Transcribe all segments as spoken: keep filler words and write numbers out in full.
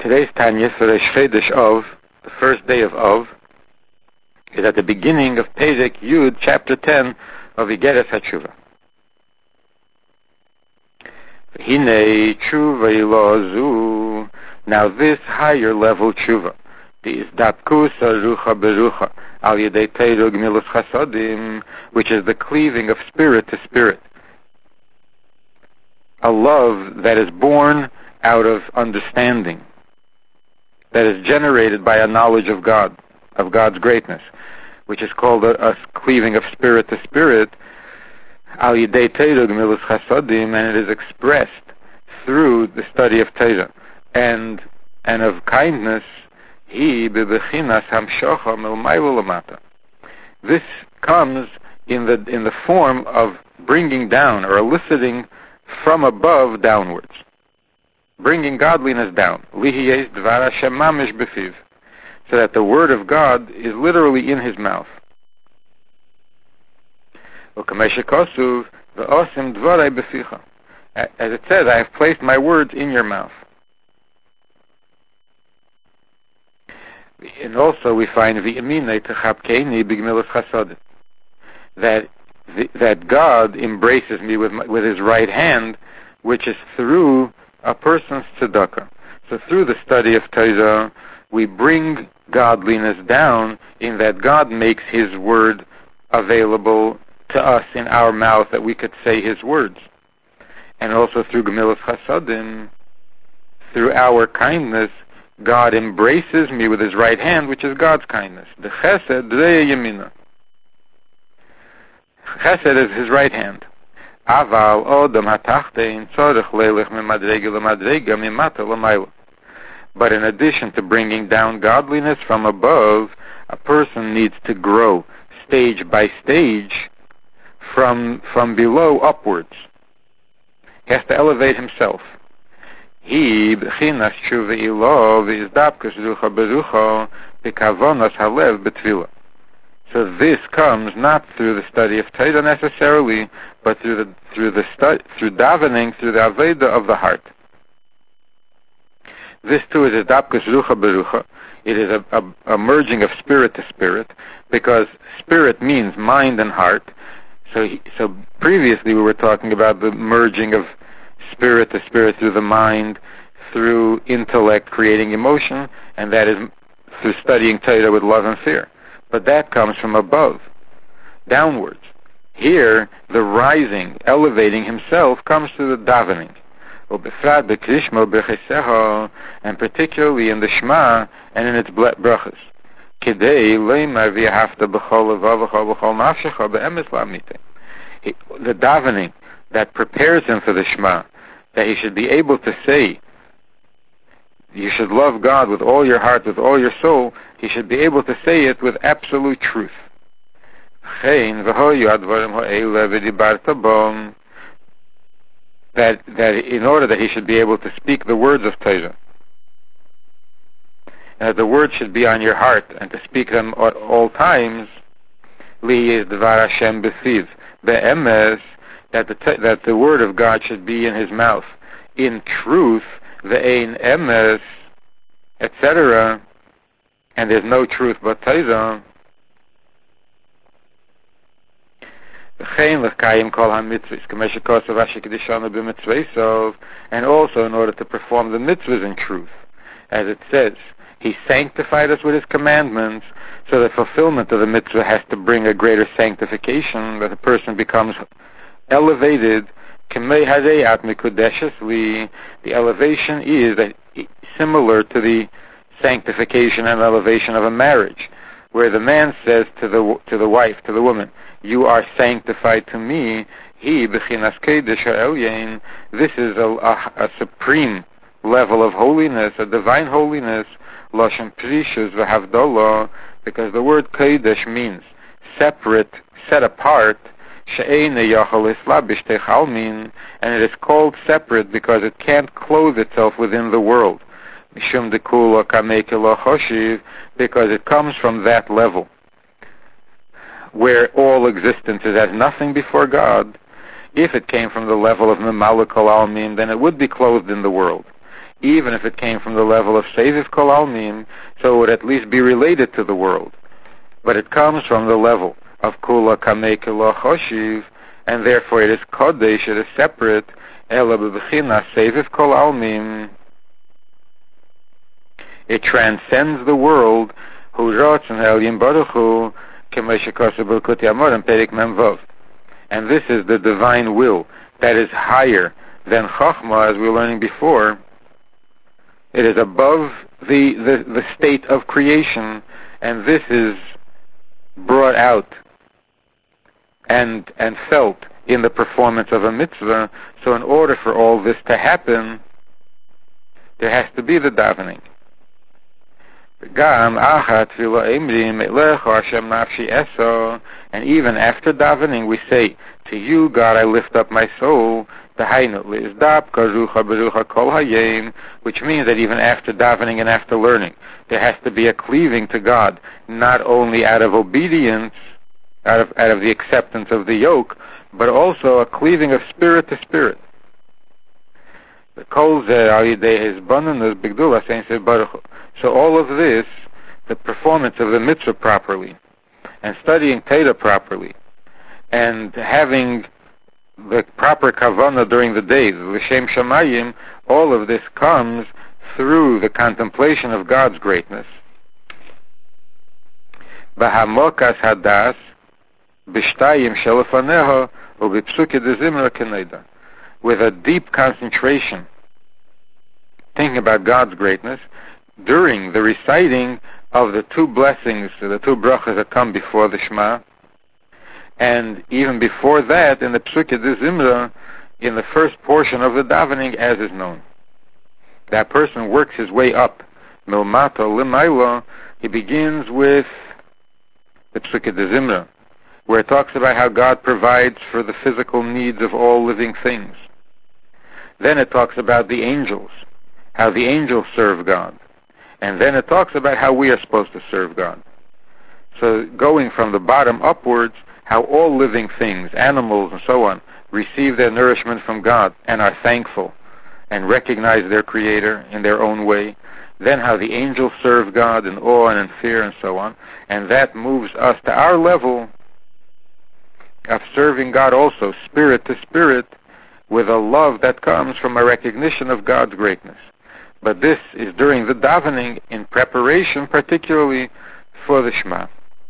Today's Tanya for the Shchedesh of, the first day of Av, is at the beginning of Perek Yud, chapter ten of Igeres HaTshuva. Hine tshuva ilozu. Now this higher level tshuva, the izdapkus arucha berucha al yedei teirug milus chasodim, which is the cleaving of spirit to spirit, a love that is born out of understanding, that is generated by a knowledge of God, of God's greatness, which is called a, a cleaving of spirit to spirit, al yedei teirug milus chasodim, and it is expressed through the study of Torah and and of kindness. He bebechinas hamshocha milmaylo lamata. This comes in the in the form of bringing down or eliciting from above downwards, bringing godliness down. Lihiyes dvar Hashem mamish befiv, so that the word of God is literally in his mouth. Ukameshikosuv ve'osim dvarai beficha. As it says, I have placed my words in your mouth. And also we find v'yamine techapkeini b'gmilas chasadim, that that God embraces me with my, with His right hand, which is through a person's tzedakah. So through the study of Torah, we bring godliness down in that God makes His word available to us in our mouth, that we could say His words. And also through Gemilas Chasadim, through our kindness, God embraces me with His right hand, which is God's kindness. The Chesed Drei Yamina. Chesed is His right hand. Aval Odam Hatachtein Tzorech Leilech Mimadrega Lemadrega Mimata Lamayla. But in addition to bringing down godliness from above, a person needs to grow stage by stage from from below upwards. He has to elevate himself. He b'chinas tshuva ilo v'izdapkus rucha berucha b'kavonas halev b'tfila. So this comes not through the study of Torah necessarily, but through the through the stu- through davening, through the aveda of the heart. This too is izdapkus rucha berucha. It is a, a, a merging of spirit to spirit, because spirit means mind and heart. So, he, so previously we were talking about the merging of spirit to spirit through the mind, through intellect creating emotion, and that is through studying Torah with love and fear. But that comes from above, downwards. Here, the rising, elevating himself, comes through the davening, and particularly in the Shema and in its brachas. The davening that prepares him for the Shema, that he should be able to say, you should love God with all your heart, with all your soul, he should be able to say it with absolute truth. That, that in order that he should be able to speak the words of Torah, and that the words should be on your heart, and to speak them at all times, li is dvar Hashem b'fiv, be'emes, that the t- that the word of God should be in his mouth, in truth, ve'ein emes, et cetera, and there's no truth but Torah. And also in order to perform the mitzvahs in truth. As it says, He sanctified us with His commandments, so the fulfillment of the mitzvah has to bring a greater sanctification, that the person becomes elevated. The elevation is that similar to the sanctification and elevation of a marriage, where the man says to the to the wife, to the woman, you are sanctified to me. He b'chinas kodesh ha'elyon. This is a, a, a supreme level of holiness, a divine holiness, lashon prishus v'havdalah, because the word kodesh means separate, set apart, she'ein yachal islabish techalmin, and it is called separate because it can't clothe itself within the world. Mishum dekula kamekela choshiv, because it comes from that level, where all existence is as nothing before God. If it came from the level of Memalek Al Almin, then it would be clothed in the world. even if it came from the level of Seviv Kol Almin, so it would at least be related to the world. But it comes from the level of Kula Kamei Kula Choshiv, and therefore it is Kodesh, it is separate, Ela B'Bechina Seviv Kol Almin. It transcends the world, Hu Rotzen Elyon Baruch Hu, K'mei Shekosu B'Likutei Amorim Perik Mem Vov. And this is the divine will that is higher than Chachma, as we were learning before. It is above the, the, the state of creation, and this is brought out and and felt in the performance of a mitzvah. So in order for all this to happen, there has to be the davening. And even after davening, we say, to you, God, I lift up my soul, which means that even after davening and after learning, there has to be a cleaving to God, not only out of obedience, out of, out of the acceptance of the yoke, but also a cleaving of spirit to spirit. So all of this, the performance of the mitzvah properly, and studying Torah properly, and having the proper kavanah during the day, the L'Shem Shamayim, all of this comes through the contemplation of God's greatness. B'hamokas hadas, b'shtayim shelafaneho, u'b'psuki dezimra keneda. With a deep concentration, thinking about God's greatness, during the reciting of the two blessings, the two brachas that come before the Shema, and even before that, in the Psukei D'Zimra, in the first portion of the davening, as is known. That person works his way up. Milmato Limailo, he begins with the Psukei D'Zimra, where it talks about how God provides for the physical needs of all living things. Then it talks about the angels, how the angels serve God. And then it talks about how we are supposed to serve God. So going from the bottom upwards, how all living things, animals and so on, receive their nourishment from God and are thankful and recognize their Creator in their own way. Then how the angels serve God in awe and in fear and so on. And that moves us to our level of serving God also, spirit to spirit, with a love that comes from a recognition of God's greatness. But this is during the davening in preparation, particularly for the Shema.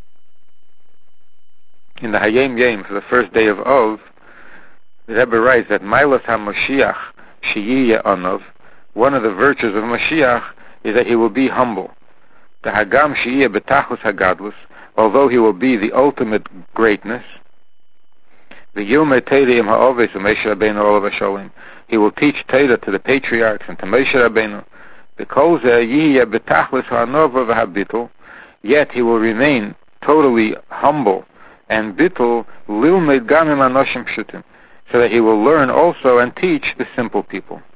In the Hayom Yom, for the first day of Ov, the Rebbe writes that Mailas HaMoshiach Sheyiyeh Anov, one of the virtues of Mashiach is that he will be humble. The Hagam Sheyiyeh Betachus Hagadlus, although he will be the ultimate greatness, the Yilmei Teirei Ha'oves Moshe Rabbeinu Olav HaSholim, he will teach Torah to the patriarchs and to Moshe Rabbeinu. The Kol Zeh Yiyeh Betachlis Ha'anova V'Habitul, yet he will remain totally humble and bittul lilmed gamim anoshim pshutim, so that he will learn also and teach the simple people.